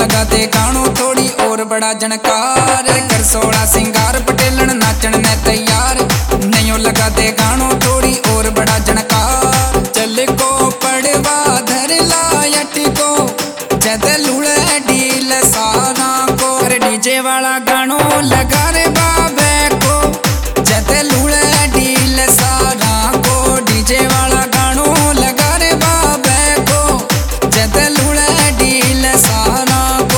लगा दे गानों थोड़ी और बड़ा जनकार कर 16 सिंगार पटेलन नाचन में तैयार नयो लगा दे गानों थोड़ी और बड़ा जनकार चल को पड़वा धर लायट को जद लूले डील सारा को डीजे वाला गानों लगा रे बाबे को जद लूले डील सारा को डीजे वाला गानों लगा रे बाबे को जद लूले डील सारा को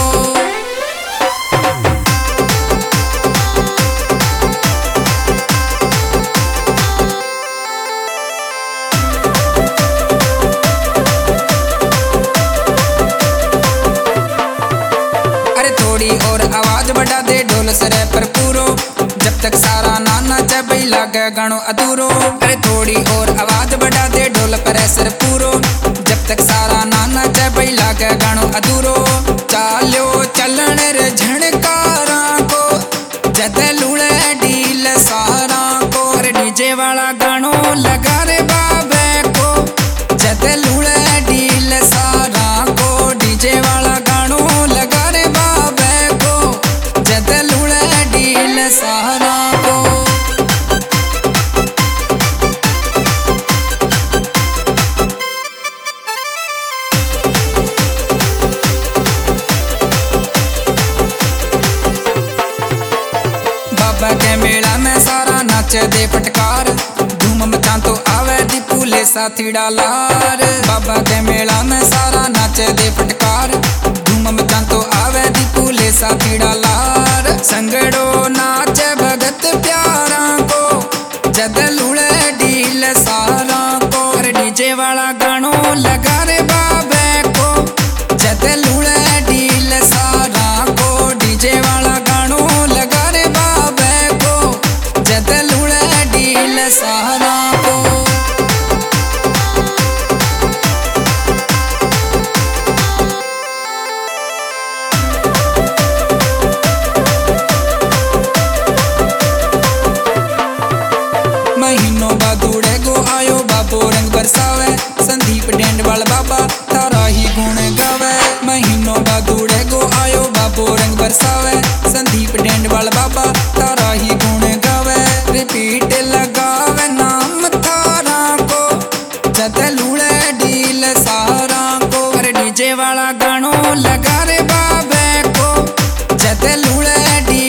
थोड़ी और आवाज बढ़ा दे ढोल सरे पर पूरो जब तक सारा नाना चबई लागे गानो अधूरो अरे थोड़ी और आवाज बढ़ा दे ढोल पर सर पूरो जब तक सारा नाना चबई लागे गानो अधूरो चालो चलन रे झणकारा को जद लूले डील सारा को अरे डीजे वाला गानो लगा रे बाबे को जद लूले डील सारा को डीजे वाला गानो लगा रे बाबे को जद लूले डील सारा को बाबा के मेला में सारा नाच दे फटकार धूम मचा तो आवे दी पुले साथी डालार बाबा के मेला में सारा नाच दे फटकार धूम मचा तो आवे दी पुले साथी डालार संगड़ो नाच भगत प्यारा को जद लूले डील सारा को डीजे वाला गानो लगा रे बाबे को जद लूले डील सारा को डीजे वाला गानो लगा रे बाबे को जद लूले डील सारा को महीनों बादूड़े गो आयो बाबो रंग बरसावे संदीप डेंडवाल बाबा तारा ही गुण गावे महीनों बादूड़े गो आयो बाबो रंग बरसावे संदीप डेंडवाल बाबा तारा ही गुण गावे रिपीट लगावे नाम थारा को जद लूले डील सारा को डीजे वाला गानो लगा रे बाबे को जद लूले डील